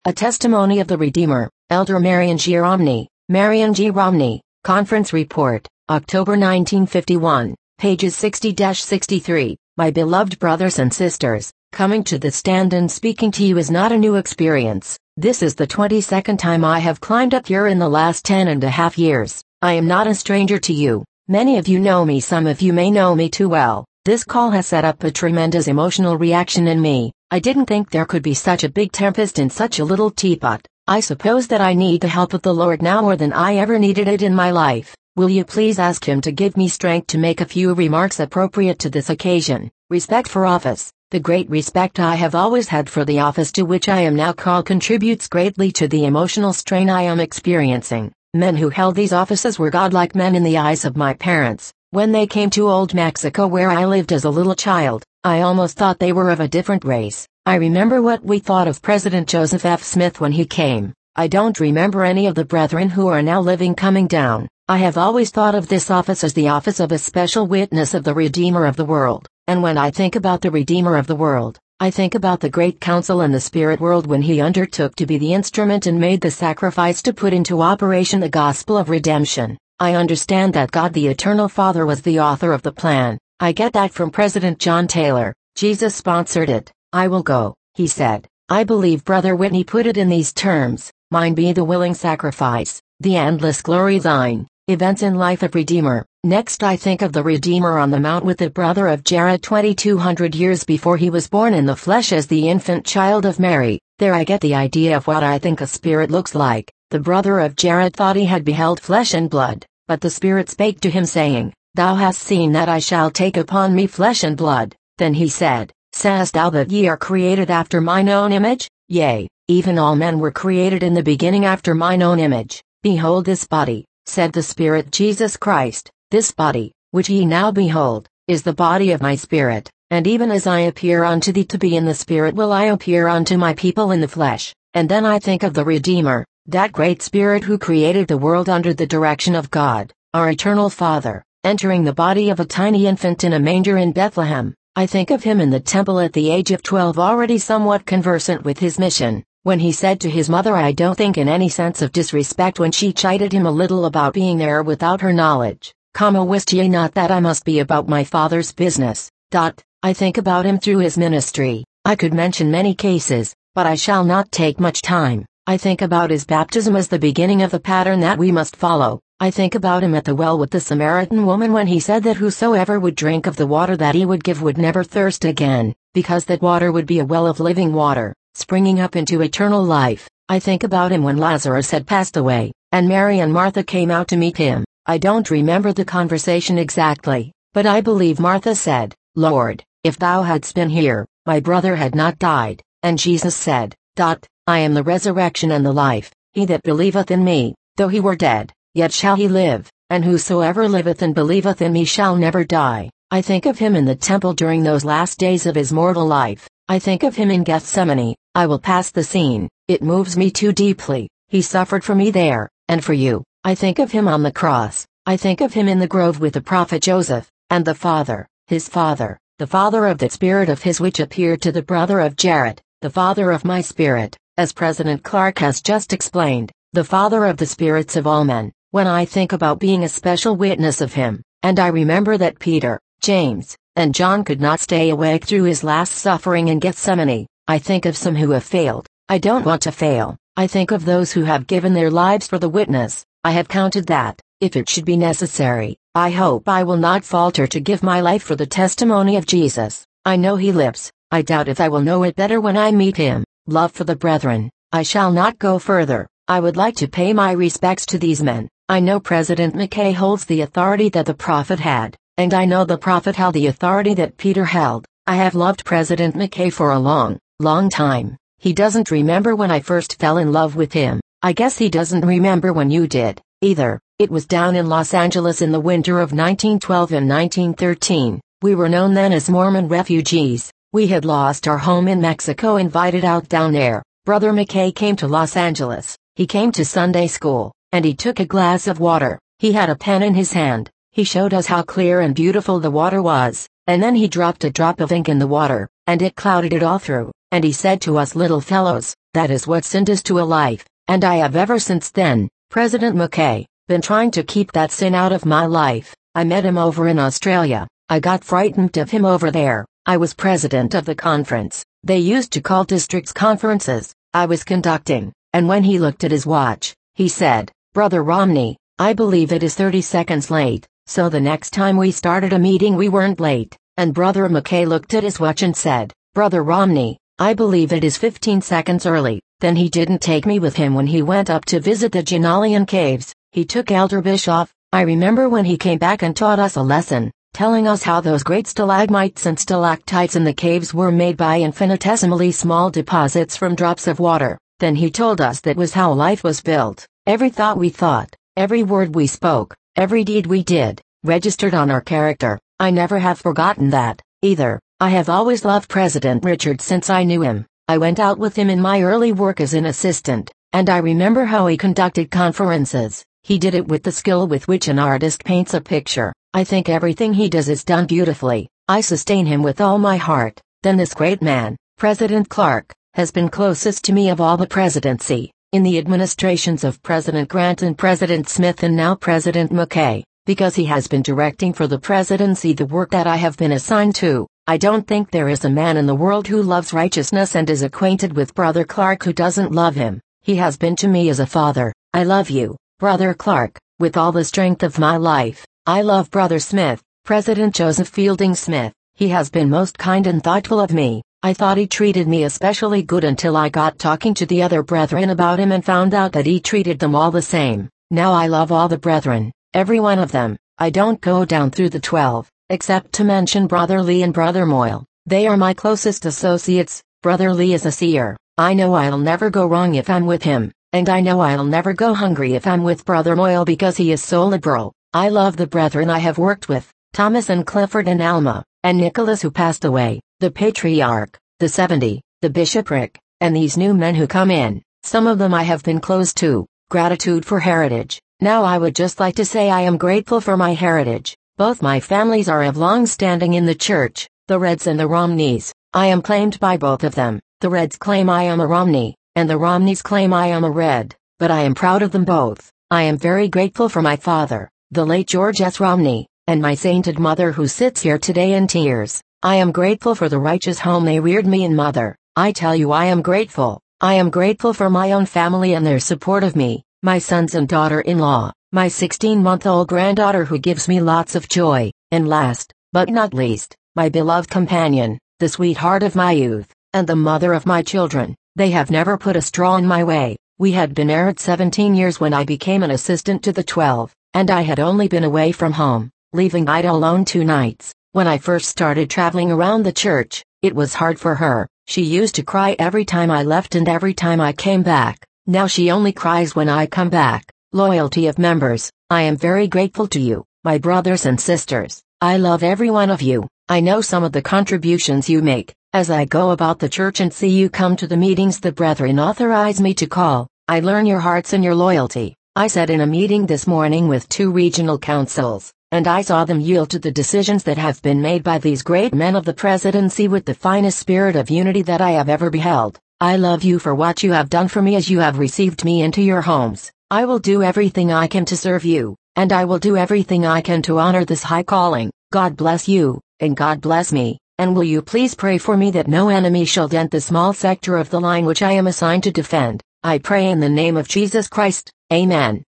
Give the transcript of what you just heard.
A Testimony of the Redeemer, Elder Marion G. Romney, Marion G. Romney, Conference Report, October 1951, pages 60-63. My beloved brothers and sisters, coming to the stand and speaking to you is not a new experience. This is the 22nd time I have climbed up here in the last 10.5 years. I am not a stranger to you. Many of you know me, some of you may know me too well. This call has set up a tremendous emotional reaction in me. I didn't think there could be such a big tempest in such a little teapot. I suppose that I need the help of the Lord now more than I ever needed it in my life. Will you please ask Him to give me strength to make a few remarks appropriate to this occasion? Respect for office. The great respect I have always had for the office to which I am now called contributes greatly to the emotional strain I am experiencing. Men who held these offices were godlike men in the eyes of my parents. When they came to Old Mexico where I lived as a little child, I almost thought they were of a different race. I remember what we thought of President Joseph F. Smith when he came. I don't remember any of the brethren who are now living coming down. I have always thought of this office as the office of a special witness of the Redeemer of the world. And when I think about the Redeemer of the world, I think about the great council in the spirit world when he undertook to be the instrument and made the sacrifice to put into operation the gospel of redemption. I understand that God the Eternal Father was the author of the plan. I get that from President John Taylor. Jesus sponsored it. I will go, he said. I believe Brother Whitney put it in these terms: mine be the willing sacrifice, the endless glory thine. Events in life of Redeemer. Next I think of the Redeemer on the mount with the brother of Jared 2200 years before he was born in the flesh as the infant child of Mary. There I get the idea of what I think a spirit looks like. The brother of Jared thought he had beheld flesh and blood, but the Spirit spake to him saying, Thou hast seen that I shall take upon me flesh and blood. Then he said, Sayest thou that ye are created after mine own image? Yea, even all men were created in the beginning after mine own image. Behold this body, said the Spirit Jesus Christ, this body, which ye now behold, is the body of my Spirit, and even as I appear unto thee to be in the Spirit will I appear unto my people in the flesh. And then I think of the Redeemer, that great Spirit who created the world under the direction of God, our eternal Father, entering the body of a tiny infant in a manger in Bethlehem. I think of him in the temple at the age of 12, already somewhat conversant with his mission, when he said to his mother, I don't think in any sense of disrespect when she chided him a little about being there without her knowledge, wist ye not that I must be about my Father's business. I think about him through his ministry. I could mention many cases, but I shall not take much time. I think about his baptism as the beginning of the pattern that we must follow. I think about him at the well with the Samaritan woman when he said that whosoever would drink of the water that he would give would never thirst again, because that water would be a well of living water, springing up into eternal life. I think about him when Lazarus had passed away, and Mary and Martha came out to meet him. I don't remember the conversation exactly, but I believe Martha said, Lord, if thou hadst been here, my brother had not died. And Jesus said, I am the resurrection and the life. He that believeth in me, though he were dead, yet shall he live, and whosoever liveth and believeth in me shall never die. I think of him in the temple during those last days of his mortal life. I think of him in Gethsemane. I will pass the scene. It moves me too deeply. He suffered for me there, and for you. I think of him on the cross. I think of him in the grove with the prophet Joseph, and the Father, his Father, the Father of that Spirit of his which appeared to the brother of Jared, the Father of my spirit, as President Clark has just explained, the Father of the spirits of all men. When I think about being a special witness of him, and I remember that Peter, James, and John could not stay awake through his last suffering in Gethsemane, I think of some who have failed. I don't want to fail. I think of those who have given their lives for the witness. I have counted that, if it should be necessary, I hope I will not falter to give my life for the testimony of Jesus. I know he lives. I doubt if I will know it better when I meet him. Love for the brethren. I shall not go further. I would like to pay my respects to these men. I know President McKay holds the authority that the prophet had, and I know the prophet held the authority that Peter held. I have loved President McKay for a long, long time. He doesn't remember when I first fell in love with him. I guess he doesn't remember when you did, either. It was down in Los Angeles in the winter of 1912 and 1913. We were known then as Mormon refugees. We had lost our home in Mexico, invited out down there. Brother McKay came to Los Angeles. He came to Sunday school, and he took a glass of water. He had a pen in his hand. He showed us how clear and beautiful the water was, and then he dropped a drop of ink in the water. and it clouded it all through, and he said to us little fellows, that is what sin is to a life, and I have ever since then, President McKay, been trying to keep that sin out of my life. I met him over in Australia. I got frightened of him over there. I was president of the conference. They used to call districts conferences. I was conducting, and when he looked at his watch, he said, "Brother Romney, I believe it is 30 seconds late." So the next time we started a meeting we weren't late, and Brother McKay looked at his watch and said, "Brother Romney, I believe it is 15 seconds early." Then he didn't take me with him when he went up to visit the Janalian caves. He took Elder Bischoff. I remember when he came back and taught us a lesson, telling us how those great stalagmites and stalactites in the caves were made by infinitesimally small deposits from drops of water. Then he told us that was how life was built. Every thought we thought, every word we spoke, every deed we did, registered on our character. I never have forgotten that, either. I have always loved President Richard since I knew him. I went out with him in my early work as an assistant, and I remember how he conducted conferences. He did it with the skill with which an artist paints a picture. I think everything he does is done beautifully. I sustain him with all my heart. Then this great man, President Clark, has been closest to me of all the presidency, in the administrations of President Grant and President Smith and now President McKay, because he has been directing for the presidency the work that I have been assigned to. I don't think there is a man in the world who loves righteousness and is acquainted with Brother Clark who doesn't love him. He has been to me as a father. I love you, Brother Clark, with all the strength of my life. I love Brother Smith, President Joseph Fielding Smith. He has been most kind and thoughtful of me. I thought he treated me especially good until I got talking to the other brethren about him and found out that he treated them all the same. Now I love all the brethren, every one of them. I don't go down through the 12, except to mention Brother Lee and Brother Moyle. They are my closest associates. Brother Lee is a seer. I know I'll never go wrong if I'm with him, and I know I'll never go hungry if I'm with Brother Moyle because he is so liberal. I love the brethren I have worked with, Thomas and Clifford and Alma, and Nicholas who passed away, the Patriarch, the 70, the Bishopric, and these new men who come in. Some of them I have been close to. Gratitude for heritage. Now I would just like to say I am grateful for my heritage. Both my families are of long standing in the church, the Reds and the Romneys. I am claimed by both of them. The Reds claim I am a Romney, and the Romneys claim I am a Red, but I am proud of them both. I am very grateful for my father, the late George S. Romney, and my sainted mother who sits here today in tears. I am grateful for the righteous home they reared me in, mother. I tell you I am grateful. I am grateful for my own family and their support of me, my sons and daughter-in-law, my 16-month-old granddaughter who gives me lots of joy, and last, but not least, my beloved companion, the sweetheart of my youth, and the mother of my children. They have never put a straw in my way. We had been married 17 years when I became an assistant to the 12, and I had only been away from home, leaving Ida alone 2 nights. When I first started traveling around the church, it was hard for her. She used to cry every time I left and every time I came back. Now she only cries when I come back. Loyalty of members. I am very grateful to you, my brothers and sisters. I love every one of you. I know some of the contributions you make. As I go about the church and see you come to the meetings the brethren authorize me to call, I learn your hearts and your loyalty. I sat in a meeting this morning with 2 regional councils, and I saw them yield to the decisions that have been made by these great men of the presidency with the finest spirit of unity that I have ever beheld. I love you for what you have done for me as you have received me into your homes. I will do everything I can to serve you, and I will do everything I can to honor this high calling. God bless you, and God bless me. And will you please pray for me that no enemy shall dent the small sector of the line which I am assigned to defend. I pray in the name of Jesus Christ. Amen.